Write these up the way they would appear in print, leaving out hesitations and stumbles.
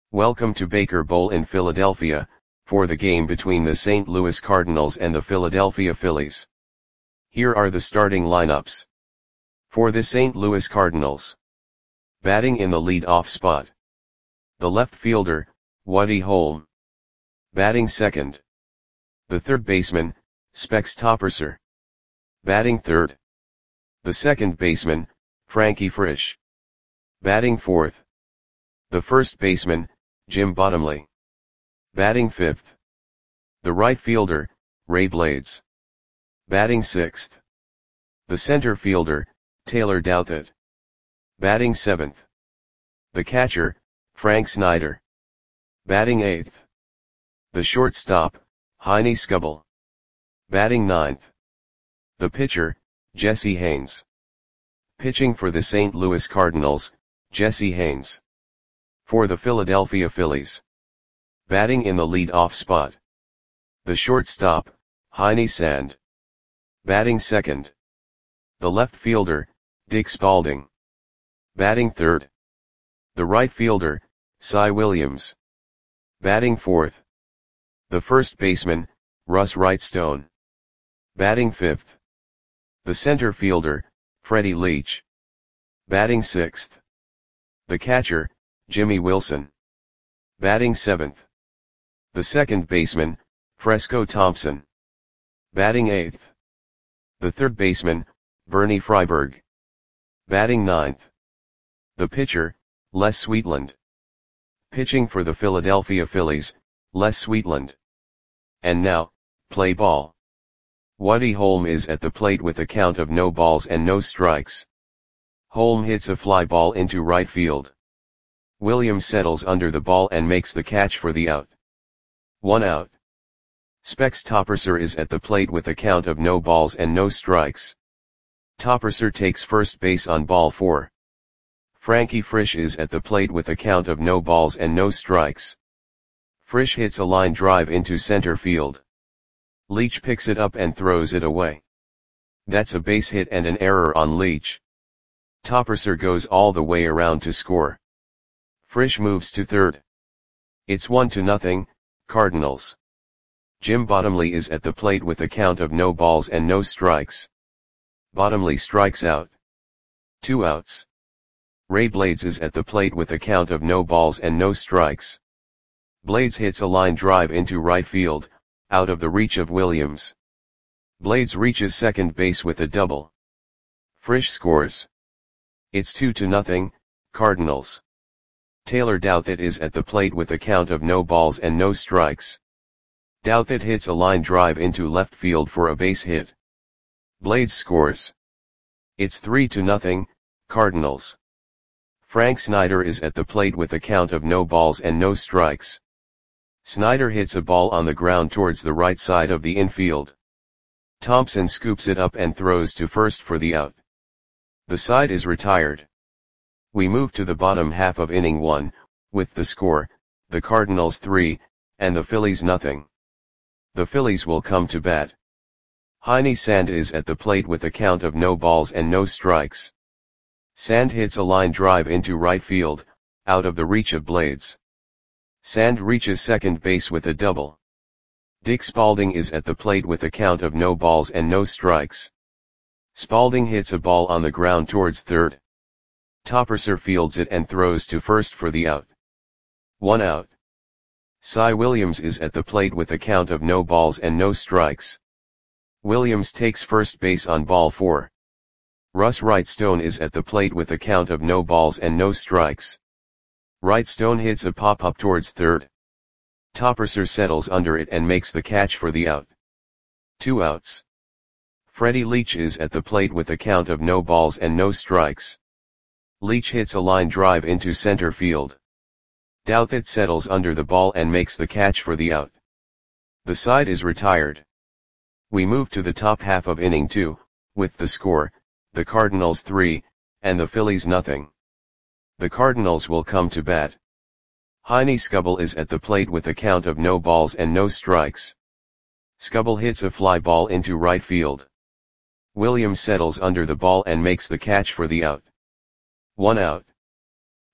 Welcome to Baker Bowl in Philadelphia, for the game between the St. Louis Cardinals and the Philadelphia Phillies. Here are the starting lineups. For the St. Louis Cardinals. Batting in the lead-off spot. The left fielder, Woody Holm. Batting second. The third baseman, Specs Topperser. Batting third. The second baseman, Frankie Frisch. Batting fourth. The first baseman, Jim Bottomley. Batting fifth. The right fielder, Ray Blades. Batting sixth. The center fielder, Taylor Douthit. Batting seventh. The catcher, Frank Snyder. Batting eighth. The shortstop, Heine Skubal. Batting ninth. The pitcher, Jesse Haynes. Pitching for the St. Louis Cardinals, Jesse Haynes. For the Philadelphia Phillies. Batting in the lead-off spot. The shortstop, Heine Sand. Batting second. The left fielder, Dick Spalding. Batting third. The right fielder, Cy Williams. Batting fourth. The first baseman, Russ Wrightstone. Batting fifth. The center fielder, Freddie Leach. Batting sixth. The catcher, Jimmy Wilson. Batting seventh. The second baseman, Fresco Thompson. Batting eighth. The third baseman, Bernie Freiberg. Batting ninth. The pitcher, Les Sweetland. Pitching for the Philadelphia Phillies, Les Sweetland. And now, play ball. Woody Holm is at the plate with a count of no balls and no strikes. Holm hits a fly ball into right field. Williams settles under the ball and makes the catch for the out. 1 out. Specs Topperser is at the plate with a count of no balls and no strikes. Topperser takes first base on ball 4. Frankie Frisch is at the plate with a count of no balls and no strikes. Frisch hits a line drive into center field. Leach picks it up and throws it away. That's a base hit and an error on Leach. Topperser goes all the way around to score. Frisch moves to third. It's 1-0, Cardinals. Jim Bottomley is at the plate with a count of no balls and no strikes. Bottomley strikes out. 2 outs. Ray Blades is at the plate with a count of no balls and no strikes. Blades hits a line drive into right field, out of the reach of Williams. Blades reaches second base with a double. Frisch scores. It's 2-0, Cardinals. Taylor Douthit is at the plate with a count of no balls and no strikes. Douthit hits a line drive into left field for a base hit. Blades scores. It's 3-0, Cardinals. Frank Snyder is at the plate with a count of no balls and no strikes. Snyder hits a ball on the ground towards the right side of the infield. Thompson scoops it up and throws to first for the out. The side is retired. We move to the bottom half of inning 1, with the score, the Cardinals 3, and the Phillies 0. The Phillies will come to bat. Heine Sand is at the plate with a count of no balls and no strikes. Sand hits a line drive into right field, out of the reach of Blades. Sand reaches second base with a double. Dick Spalding is at the plate with a count of no balls and no strikes. Spalding hits a ball on the ground towards third. Topperser fields it and throws to first for the out. 1 out. Cy Williams is at the plate with a count of no balls and no strikes. Williams takes first base on ball 4. Russ Wrightstone is at the plate with a count of no balls and no strikes. Wrightstone hits a pop-up towards third. Topperser settles under it and makes the catch for the out. 2 outs. Freddie Leach is at the plate with a count of no balls and no strikes. Leach hits a line drive into center field. Douthit settles under the ball and makes the catch for the out. The side is retired. We move to the top half of inning 2, with the score, the Cardinals 3, and the Phillies 0. The Cardinals will come to bat. Heine Skubal is at the plate with a count of no balls and no strikes. Skubal hits a fly ball into right field. Williams settles under the ball and makes the catch for the out. 1 out.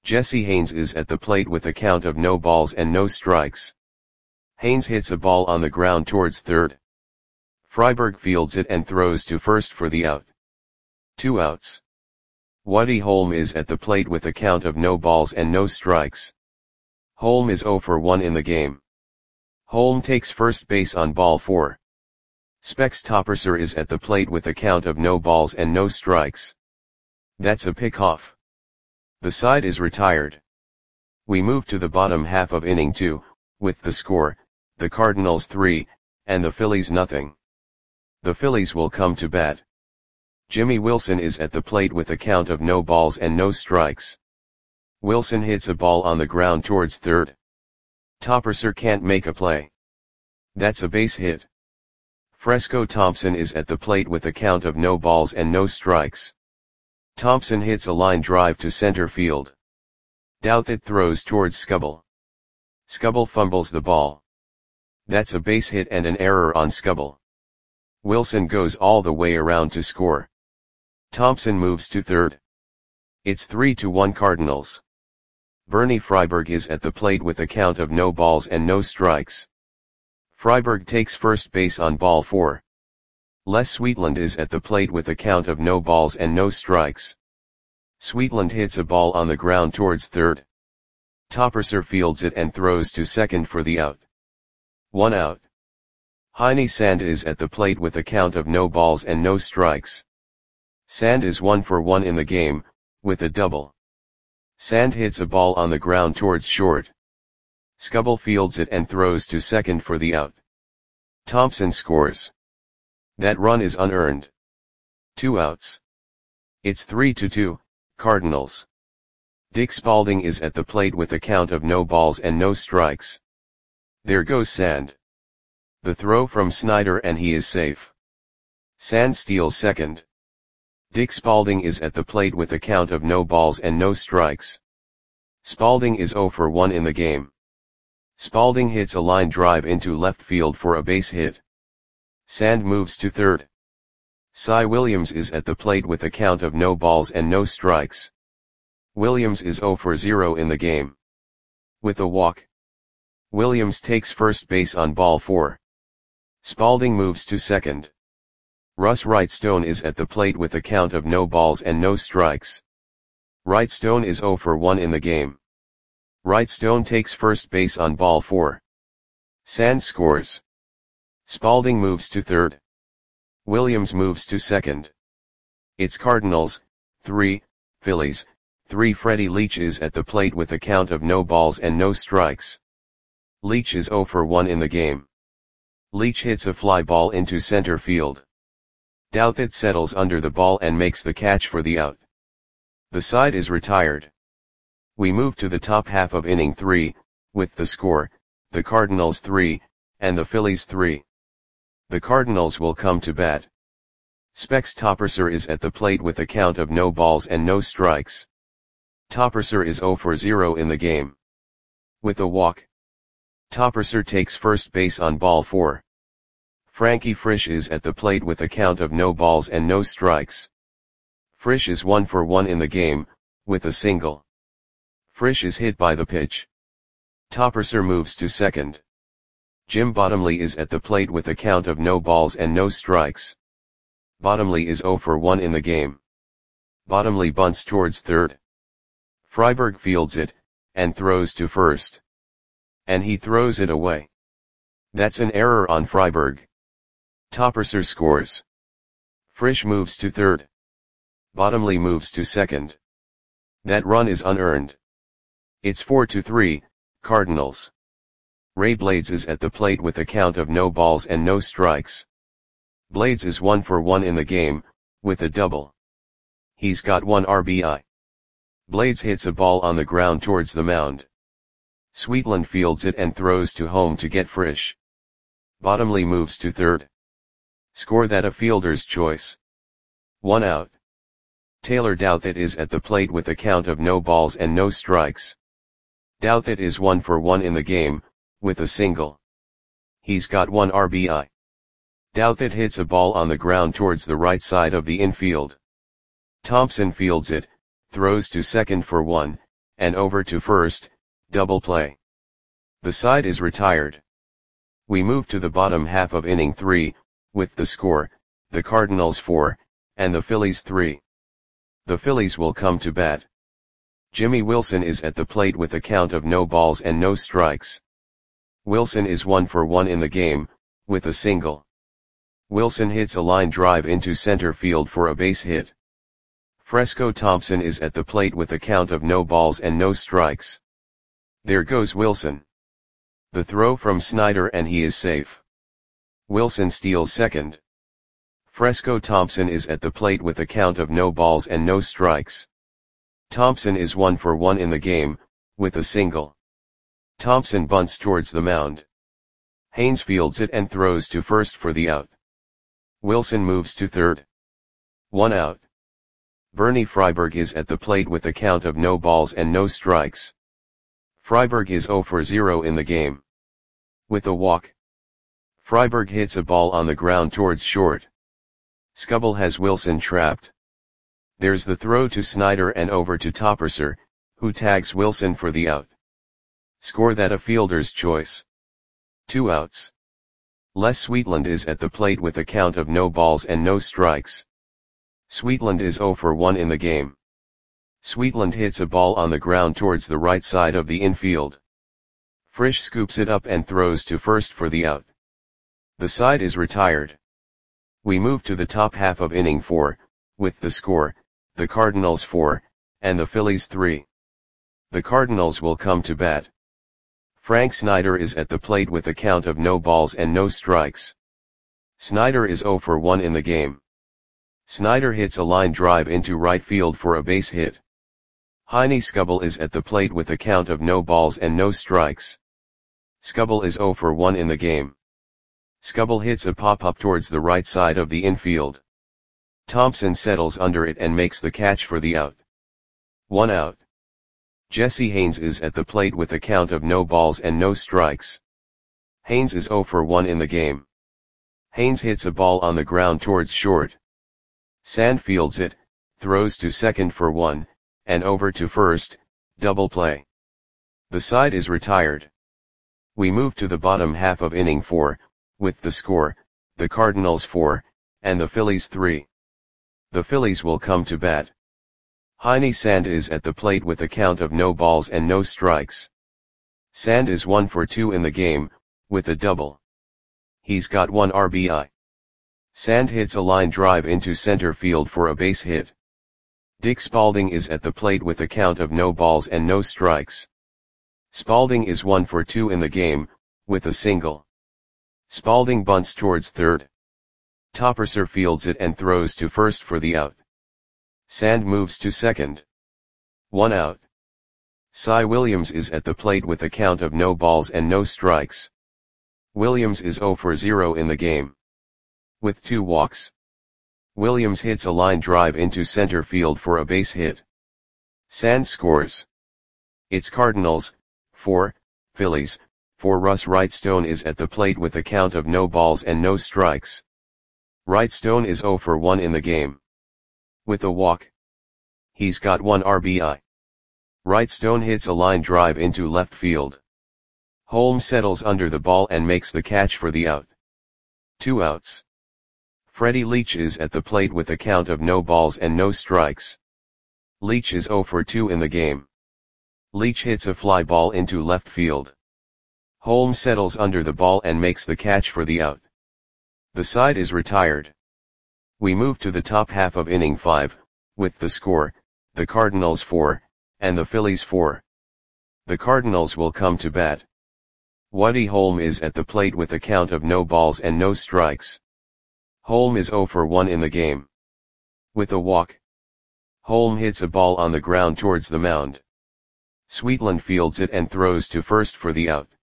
Jesse Haynes is at the plate with a count of no balls and no strikes. Haynes hits a ball on the ground towards third. Freiberg fields it and throws to first for the out. 2 outs. Woody Holm is at the plate with a count of no balls and no strikes. Holm is 0 for 1 in the game. Holm takes first base on ball 4. Specs Topperser is at the plate with a count of no balls and no strikes. That's a pickoff. The side is retired. We move to the bottom half of inning 2, with the score, the Cardinals 3, and the Phillies nothing. The Phillies will come to bat. Jimmy Wilson is at the plate with a count of no balls and no strikes. Wilson hits a ball on the ground towards third. Topperser can't make a play. That's a base hit. Fresco Thompson is at the plate with a count of no balls and no strikes. Thompson hits a line drive to center field. Douthit throws towards Skubal. Skubal fumbles the ball. That's a base hit and an error on Skubal. Wilson goes all the way around to score. Thompson moves to third. It's 3-1 Cardinals. Bernie Freiberg is at the plate with a count of no balls and no strikes. Freiberg takes first base on ball 4. Les Sweetland is at the plate with a count of no balls and no strikes. Sweetland hits a ball on the ground towards third. Topperser fields it and throws to second for the out. 1 out. Heine Sand is at the plate with a count of no balls and no strikes. Sand is 1 for 1 in the game, with a double. Sand hits a ball on the ground towards short. Skubal fields it and throws to second for the out. Thompson scores. That run is unearned. 2 outs. It's 3-2, Cardinals. Dick Spaulding is at the plate with a count of no balls and no strikes. There goes Sand. The throw from Snyder and he is safe. Sand steals second. Dick Spaulding is at the plate with a count of no balls and no strikes. Spaulding is 0 for 1 in the game. Spaulding hits a line drive into left field for a base hit. Sand moves to third. Cy Williams is at the plate with a count of no balls and no strikes. Williams is 0 for 0 in the game. With a walk. Williams takes first base on ball 4. Spaulding moves to second. Russ Wrightstone is at the plate with a count of no balls and no strikes. Wrightstone is 0 for 1 in the game. Wrightstone takes first base on ball 4. Sand scores. Spaulding moves to third. Williams moves to second. It's Cardinals, 3, Phillies, 3. Freddie Leach is at the plate with a count of no balls and no strikes. Leach is 0 for 1 in the game. Leach hits a fly ball into center field. Douthit settles under the ball and makes the catch for the out. The side is retired. We move to the top half of inning 3, with the score, the Cardinals 3, and the Phillies 3. The Cardinals will come to bat. Specs Topperser is at the plate with a count of no balls and no strikes. Topperser is 0 for 0 in the game. With a walk. Topperser takes first base on ball 4. Frankie Frisch is at the plate with a count of no balls and no strikes. Frisch is 1 for 1 in the game, with a single. Frisch is hit by the pitch. Topperser moves to second. Jim Bottomley is at the plate with a count of no balls and no strikes. Bottomley is 0 for 1 in the game. Bottomley bunts towards third. Freiberg fields it, and throws to first. And he throws it away. That's an error on Freiberg. Topperser scores. Frisch moves to third. Bottomley moves to second. That run is unearned. It's 4-3, Cardinals. Ray Blades is at the plate with a count of no balls and no strikes. Blades is 1 for 1 in the game, with a double. He's got 1 RBI. Blades hits a ball on the ground towards the mound. Sweetland fields it and throws to home to get Frisch. Bottomley moves to third. Score that a fielder's choice. 1 out. Taylor Douthit is at the plate with a count of no balls and no strikes. Douthit is 1 for 1 in the game, with a single. He's got 1 RBI. Douthit hits a ball on the ground towards the right side of the infield. Thompson fields it, throws to second for 1, and over to first, double play. The side is retired. We move to the bottom half of inning 3, with the score, the Cardinals 4, and the Phillies 3. The Phillies will come to bat. Jimmy Wilson is at the plate with a count of no balls and no strikes. Wilson is 1 for 1 in the game, with a single. Wilson hits a line drive into center field for a base hit. Fresco Thompson is at the plate with a count of no balls and no strikes. There goes Wilson. The throw from Snyder and he is safe. Wilson steals second. Fresco Thompson is at the plate with a count of no balls and no strikes. Thompson is 1 for 1 in the game, with a single. Thompson bunts towards the mound. Haynes fields it and throws to first for the out. Wilson moves to third. 1 out. Bernie Freiberg is at the plate with a count of no balls and no strikes. Freiberg is 0 for 0 in the game. With a walk. Freiberg hits a ball on the ground towards short. Skubal has Wilson trapped. There's the throw to Snyder and over to Topperser, who tags Wilson for the out. Score that a fielder's choice. 2 outs. Les Sweetland is at the plate with a count of no balls and no strikes. Sweetland is 0 for 1 in the game. Sweetland hits a ball on the ground towards the right side of the infield. Frisch scoops it up and throws to first for the out. The side is retired. We move to the top half of inning 4, with the score, the Cardinals 4, and the Phillies 3. The Cardinals will come to bat. Frank Snyder is at the plate with a count of no balls and no strikes. Snyder is 0 for 1 in the game. Snyder hits a line drive into right field for a base hit. Heine Skubal is at the plate with a count of no balls and no strikes. Skubal is 0 for 1 in the game. Skubal hits a pop-up towards the right side of the infield. Thompson settles under it and makes the catch for the out. 1 out. Jesse Haynes is at the plate with a count of no balls and no strikes. Haynes is 0 for 1 in the game. Haynes hits a ball on the ground towards short. Sand fields it, throws to second for 1, and over to first, double play. The side is retired. We move to the bottom half of inning 4, with the score, the Cardinals 4, and the Phillies 3. The Phillies will come to bat. Heine Sand is at the plate with a count of no balls and no strikes. Sand is 1 for 2 in the game, with a double. He's got 1 RBI. Sand hits a line drive into center field for a base hit. Dick Spalding is at the plate with a count of no balls and no strikes. Spalding is 1 for 2 in the game, with a single. Spalding bunts towards third. Topperser fields it and throws to first for the out. Sand moves to second. 1 out. Cy Williams is at the plate with a count of no balls and no strikes. Williams is 0 for 0 in the game. With 2 walks. Williams hits a line drive into center field for a base hit. Sand scores. It's Cardinals, 4, Phillies, 4. Russ Wrightstone is at the plate with a count of no balls and no strikes. Wrightstone is 0 for 1 in the game. With a walk. He's got 1 RBI. Wrightstone hits a line drive into left field. Holmes settles under the ball and makes the catch for the out. 2 outs. Freddie Leach is at the plate with a count of no balls and no strikes. Leach is 0 for 2 in the game. Leach hits a fly ball into left field. Holmes settles under the ball and makes the catch for the out. The side is retired. We move to the top half of inning 5, with the score, the Cardinals 4, and the Phillies 4. The Cardinals will come to bat. Woody Holm is at the plate with a count of no balls and no strikes. Holm is 0 for 1 in the game. With a walk. Holm hits a ball on the ground towards the mound. Sweetland fields it and throws to first for the out.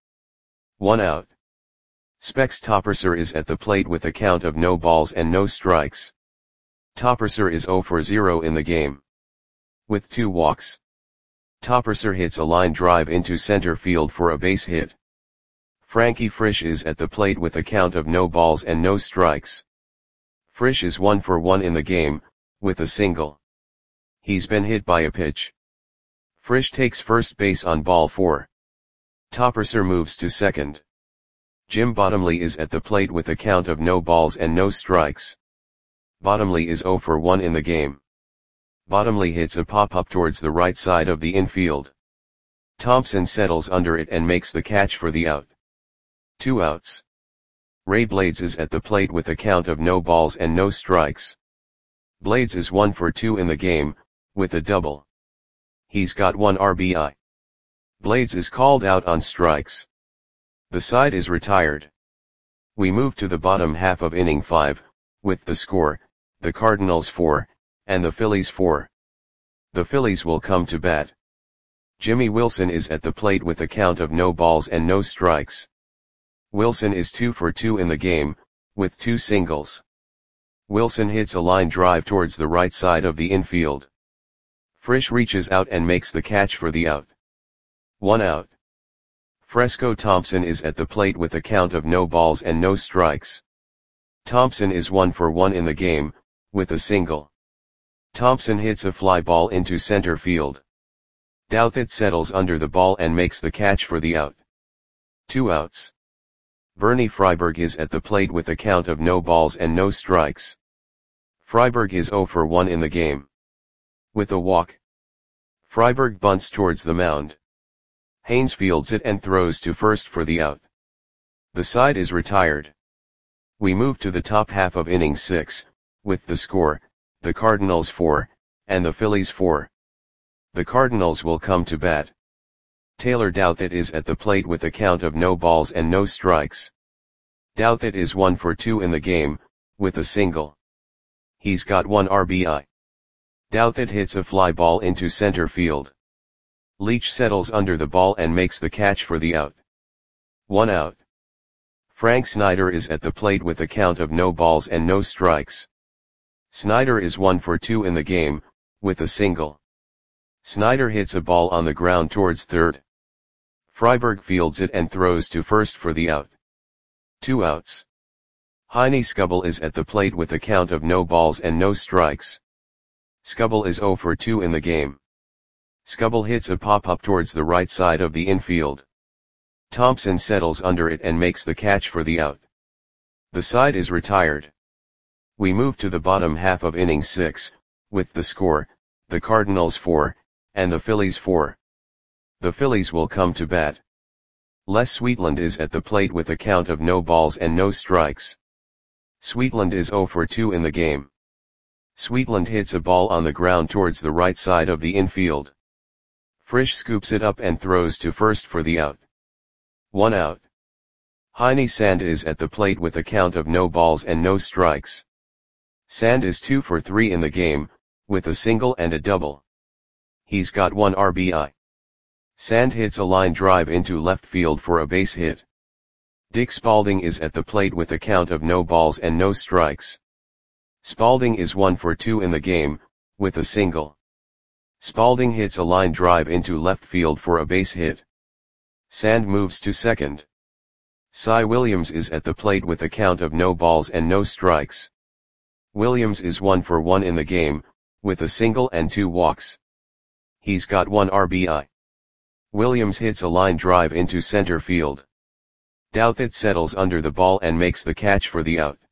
1 out. Specs Topperser is at the plate with a count of no balls and no strikes. Topperser is 0 for 0 in the game. With 2 walks. Topperser hits a line drive into center field for a base hit. Frankie Frisch is at the plate with a count of no balls and no strikes. Frisch is 1 for 1 in the game, with a single. He's been hit by a pitch. Frisch takes first base on ball 4. Topperser moves to second. Jim Bottomley is at the plate with a count of no balls and no strikes. Bottomley is 0 for 1 in the game. Bottomley hits a pop-up towards the right side of the infield. Thompson settles under it and makes the catch for the out. 2 outs. Ray Blades is at the plate with a count of no balls and no strikes. Blades is 1 for 2 in the game, with a double. He's got 1 RBI. Blades is called out on strikes. The side is retired. We move to the bottom half of inning 5, with the score, the Cardinals 4, and the Phillies 4. The Phillies will come to bat. Jimmy Wilson is at the plate with a count of no balls and no strikes. Wilson is 2 for 2 in the game, with 2 singles. Wilson hits a line drive towards the right side of the infield. Frisch reaches out and makes the catch for the out. 1 out. Fresco Thompson is at the plate with a count of no balls and no strikes. Thompson is 1 for 1 in the game, with a single. Thompson hits a fly ball into center field. Douthit settles under the ball and makes the catch for the out. 2 outs. Bernie Freiberg is at the plate with a count of no balls and no strikes. Freiberg is 0 for 1 in the game. With a walk. Freiberg bunts towards the mound. Haynes fields it and throws to first for the out. The side is retired. We move to the top half of inning 6, with the score, the Cardinals 4, and the Phillies 4. The Cardinals will come to bat. Taylor Douthit is at the plate with a count of no balls and no strikes. Douthit is 1 for 2 in the game, with a single. He's got 1 RBI. Douthit hits a fly ball into center field. Leach settles under the ball and makes the catch for the out. 1 out. Frank Snyder is at the plate with a count of no balls and no strikes. Snyder is 1 for 2 in the game, with a single. Snyder hits a ball on the ground towards third. Freiberg fields it and throws to first for the out. 2 outs. Heine Skubal is at the plate with a count of no balls and no strikes. Skubal is 0 for 2 in the game. Skubal hits a pop-up towards the right side of the infield. Thompson settles under it and makes the catch for the out. The side is retired. We move to the bottom half of inning 6, with the score, the Cardinals 4, and the Phillies 4. The Phillies will come to bat. Les Sweetland is at the plate with a count of no balls and no strikes. Sweetland is 0 for 2 in the game. Sweetland hits a ball on the ground towards the right side of the infield. Frisch scoops it up and throws to first for the out. 1 out. Heine Sand is at the plate with a count of no balls and no strikes. Sand is 2 for 3 in the game, with a single and a double. He's got 1 RBI. Sand hits a line drive into left field for a base hit. Dick Spalding is at the plate with a count of no balls and no strikes. Spalding is 1 for 2 in the game, with a single. Spalding hits a line drive into left field for a base hit. Sand moves to second. Cy Williams is at the plate with a count of no balls and no strikes. Williams is 1 for 1 in the game, with a single and 2 walks. He's got 1 RBI. Williams hits a line drive into center field. Douthit settles under the ball and makes the catch for the out.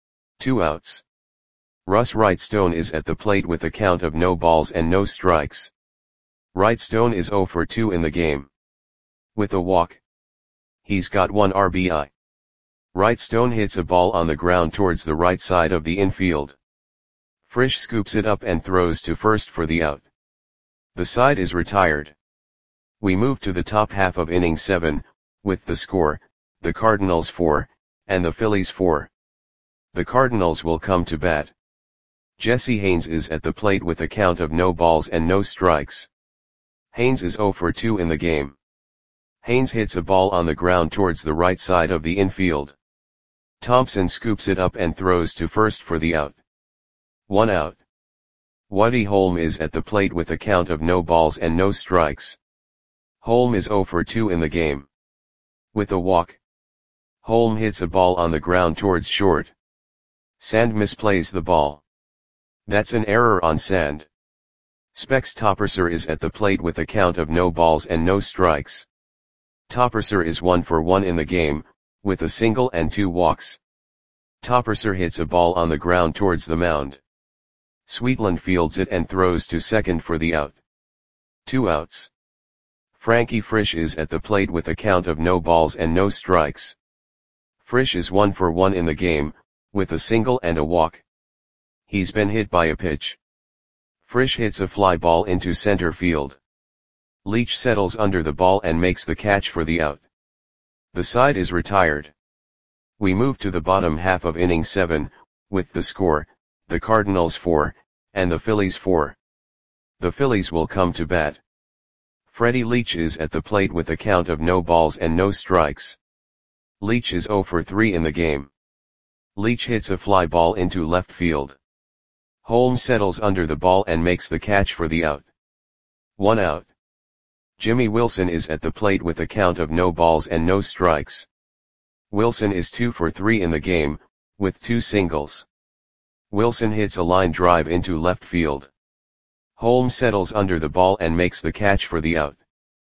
2 outs. Russ Wrightstone is at the plate with a count of no balls and no strikes. Wrightstone is 0 for 2 in the game. With a walk. He's got 1 RBI. Wrightstone hits a ball on the ground towards the right side of the infield. Frisch scoops it up and throws to first for the out. The side is retired. We move to the top half of inning 7, with the score, the Cardinals 4, and the Phillies 4. The Cardinals will come to bat. Jesse Haynes is at the plate with a count of no balls and no strikes. Haynes is 0 for 2 in the game. Haynes hits a ball on the ground towards the right side of the infield. Thompson scoops it up and throws to first for the out. 1 out. Woody Holm is at the plate with a count of no balls and no strikes. Holm is 0 for 2 in the game. With a walk. Holm hits a ball on the ground towards short. Sand misplays the ball. That's an error on Sand. Specs Topperser is at the plate with a count of no balls and no strikes. Topperser is 1 for 1 in the game, with a single and 2 walks. Topperser hits a ball on the ground towards the mound. Sweetland fields it and throws to second for the out. 2 outs. Frankie Frisch is at the plate with a count of no balls and no strikes. Frisch is 1 for 1 in the game, with a single and a walk. He's been hit by a pitch. Frisch hits a fly ball into center field. Leach settles under the ball and makes the catch for the out. The side is retired. We move to the bottom half of inning 7, with the score, the Cardinals 4, and the Phillies 4. The Phillies will come to bat. Freddie Leach is at the plate with a count of no balls and no strikes. Leach is 0 for 3 in the game. Leach hits a fly ball into left field. Holmes settles under the ball and makes the catch for the out. 1 out. Jimmy Wilson is at the plate with a count of no balls and no strikes. Wilson is 2 for 3 in the game, with 2 singles. Wilson hits a line drive into left field. Holmes settles under the ball and makes the catch for the out.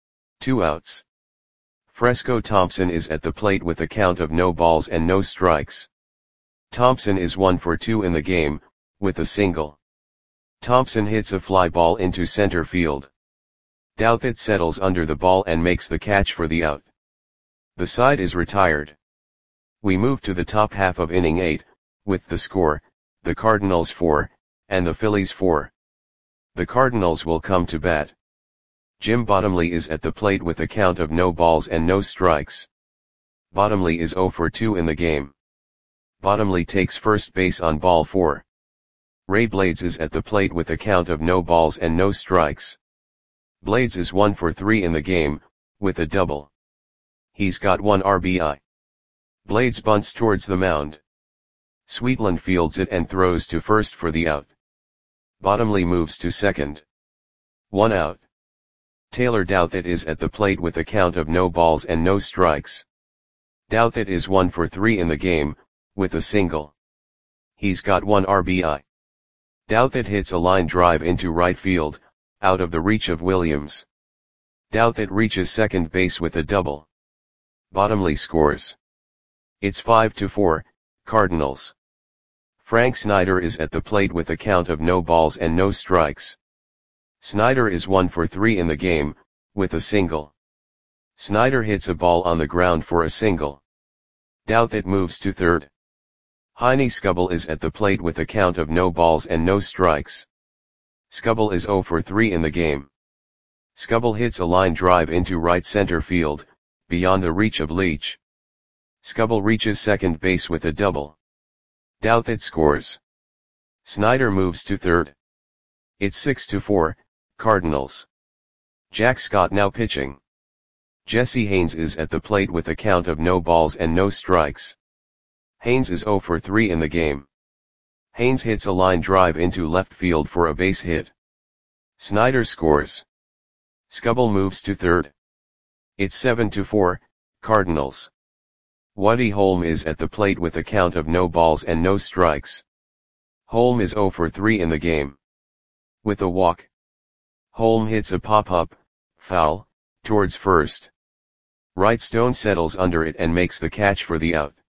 2 outs. Fresco Thompson is at the plate with a count of no balls and no strikes. Thompson is 1 for 2 in the game, with a single. Thompson hits a fly ball into center field. Douthit settles under the ball and makes the catch for the out. The side is retired. We move to the top half of inning 8, with the score, the Cardinals 4, and the Phillies 4. The Cardinals will come to bat. Jim Bottomley is at the plate with a count of no balls and no strikes. Bottomley is 0 for 2 in the game. Bottomley takes first base on ball 4. Ray Blades is at the plate with a count of no balls and no strikes. Blades is 1 for 3 in the game, with a double. He's got 1 RBI. Blades bunts towards the mound. Sweetland fields it and throws to first for the out. Bottomley moves to second. 1 out. Taylor Douthit is at the plate with a count of no balls and no strikes. Douthit is 1 for 3 in the game, with a single. He's got 1 RBI. Douthit hits a line drive into right field, out of the reach of Williams. Douthit reaches second base with a double. Bottomley scores. It's 5-4, Cardinals. Frank Snyder is at the plate with a count of no balls and no strikes. Snyder is 1 for 3 in the game, with a single. Snyder hits a ball on the ground for a single. Douthit moves to third. Heine Skubal is at the plate with a count of no balls and no strikes. Skubal is 0 for 3 in the game. Skubal hits a line drive into right center field, beyond the reach of Leach. Skubal reaches second base with a double. Douthit scores. Snyder moves to third. It's 6-4, Cardinals. Jack Scott now pitching. Jesse Haynes is at the plate with a count of no balls and no strikes. Haynes is 0 for 3 in the game. Haynes hits a line drive into left field for a base hit. Snyder scores. Skubal moves to third. It's 7-4, Cardinals. Woody Holm is at the plate with a count of no balls and no strikes. Holm is 0 for 3 in the game. With a walk. Holm hits a pop-up, foul, towards first. Right Stone settles under it and makes the catch for the out.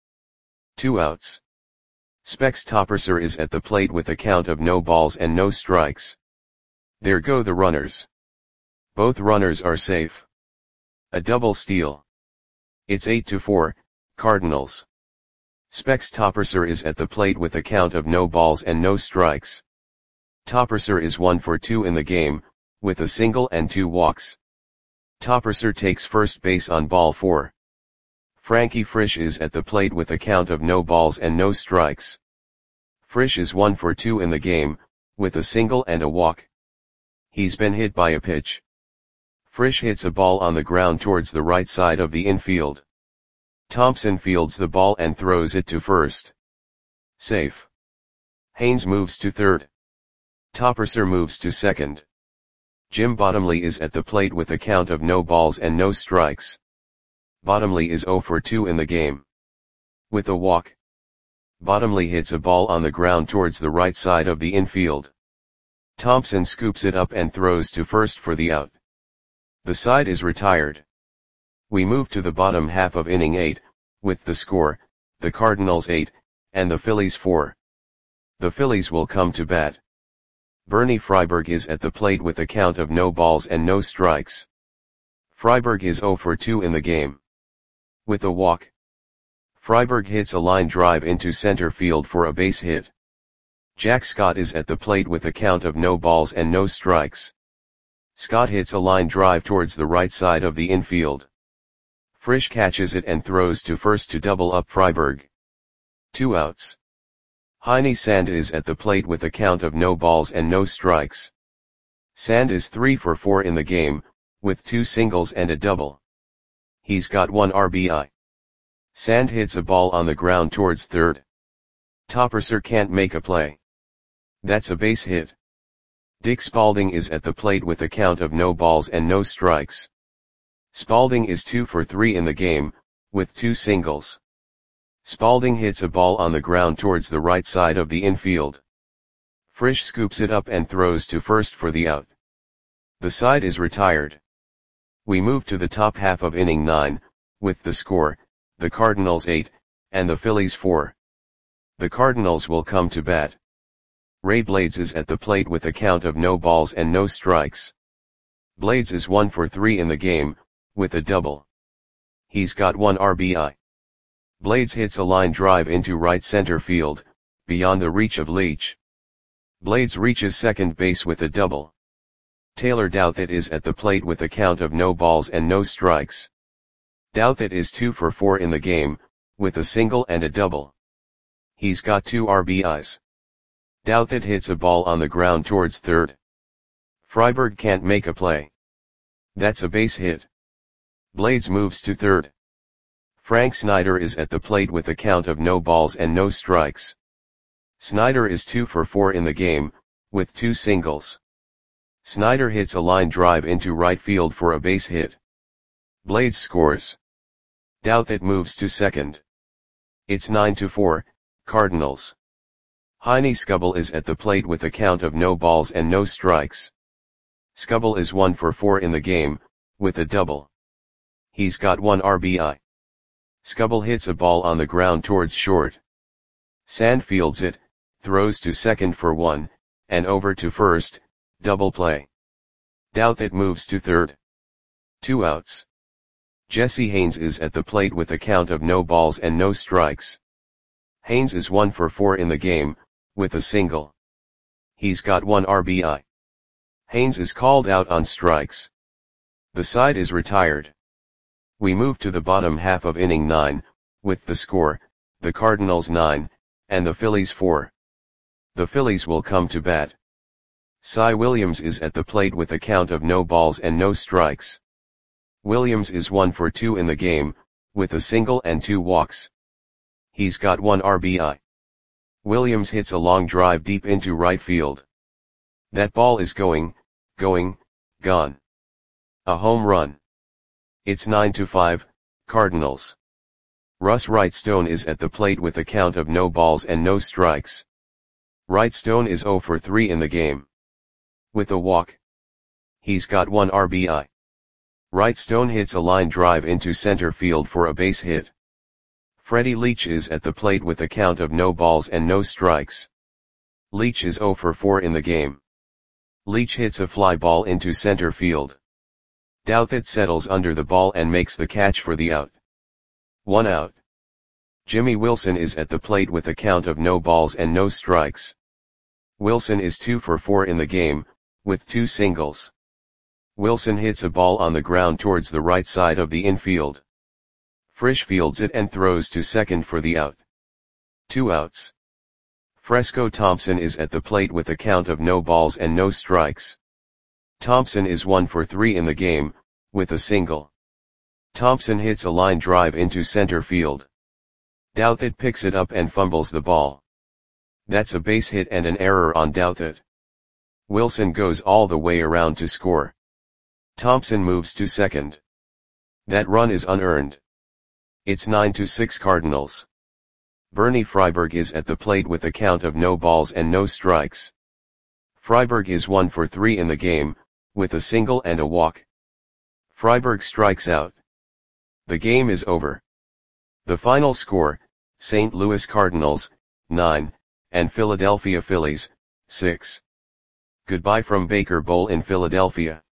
2 outs. Specs Topperser is at the plate with a count of no balls and no strikes. There go the runners. Both runners are safe. A double steal. It's 8-4, Cardinals. Specs Topperser is at the plate with a count of no balls and no strikes. Topperser is 1 for 2 in the game, with a single and 2 walks. Topperser takes first base on ball 4. Frankie Frisch is at the plate with a count of no balls and no strikes. Frisch is 1 for 2 in the game, with a single and a walk. He's been hit by a pitch. Frisch hits a ball on the ground towards the right side of the infield. Thompson fields the ball and throws it to first. Safe. Haynes moves to third. Topperser moves to second. Jim Bottomley is at the plate with a count of no balls and no strikes. Bottomley is 0 for 2 in the game. With a walk. Bottomley hits a ball on the ground towards the right side of the infield. Thompson scoops it up and throws to first for the out. The side is retired. We move to the bottom half of inning 8, with the score, the Cardinals 8, and the Phillies 4. The Phillies will come to bat. Bernie Freiberg is at the plate with a count of no balls and no strikes. Freiberg is 0 for 2 in the game. With a walk, Freiberg hits a line drive into center field for a base hit. Jack Scott is at the plate with a count of no balls and no strikes. Scott hits a line drive towards the right side of the infield. Frisch catches it and throws to first to double up Freiberg. 2 outs. Heine Sand is at the plate with a count of no balls and no strikes. Sand is 3 for 4 in the game, with 2 singles and a double. He's got 1 RBI. Sand hits a ball on the ground towards third. Topperser can't make a play. That's a base hit. Dick Spalding is at the plate with a count of no balls and no strikes. Spalding is 2 for 3 in the game, with 2 singles. Spalding hits a ball on the ground towards the right side of the infield. Frisch scoops it up and throws to first for the out. The side is retired. We move to the top half of inning 9, with the score, the Cardinals 8, and the Phillies 4. The Cardinals will come to bat. Ray Blades is at the plate with a count of no balls and no strikes. Blades is 1 for 3 in the game, with a double. He's got 1 RBI. Blades hits a line drive into right center field, beyond the reach of Leach. Blades reaches second base with a double. Taylor Douthit is at the plate with a count of no balls and no strikes. Douthit is 2 for 4 in the game, with a single and a double. He's got 2 RBIs. Douthit hits a ball on the ground towards third. Freiberg can't make a play. That's a base hit. Blades moves to third. Frank Snyder is at the plate with a count of no balls and no strikes. Snyder is 2 for 4 in the game, with 2 singles. Snyder hits a line drive into right field for a base hit. Blades scores. Douthit moves to second. It's 9-4, Cardinals. Heine Skubal is at the plate with a count of no balls and no strikes. Skubal is 1 for 4 in the game, with a double. He's got 1 RBI. Skubal hits a ball on the ground towards short. Sand fields it, throws to second for 1, and over to first, double play. Douthit moves to third. 2 outs. Jesse Haynes is at the plate with a count of no balls and no strikes. Haynes is 1 for 4 in the game, with a single. He's got 1 RBI. Haynes is called out on strikes. The side is retired. We move to the bottom half of inning 9, with the score, the Cardinals 9, and the Phillies 4. The Phillies will come to bat. Cy Williams is at the plate with a count of no balls and no strikes. Williams is 1 for 2 in the game, with a single and 2 walks. He's got 1 RBI. Williams hits a long drive deep into right field. That ball is gone. A home run. It's 9-5, Cardinals. Russ Wrightstone is at the plate with a count of no balls and no strikes. Wrightstone is 0 for 3 in the game. With a walk. He's got 1 RBI. Wrightstone hits a line drive into center field for a base hit. Freddie Leach is at the plate with a count of no balls and no strikes. Leach is 0 for 4 in the game. Leach hits a fly ball into center field. Douthit settles under the ball and makes the catch for the out. 1 out. Jimmy Wilson is at the plate with a count of no balls and no strikes. Wilson is 2 for 4 in the game, with 2 singles. Wilson hits a ball on the ground towards the right side of the infield. Frisch fields it and throws to second for the out. 2 outs. Fresco Thompson is at the plate with a count of no balls and no strikes. Thompson is 1 for 3 in the game, with a single. Thompson hits a line drive into center field. Douthit picks it up and fumbles the ball. That's a base hit and an error on Douthit. Wilson goes all the way around to score. Thompson moves to second. That run is unearned. It's 9-6 Cardinals. Bernie Freiberg is at the plate with a count of no balls and no strikes. Freiburg is 1 for 3 in the game, with a single and a walk. Freiburg strikes out. The game is over. The final score, St. Louis Cardinals, 9, and Philadelphia Phillies, 6. Goodbye from Baker Bowl in Philadelphia.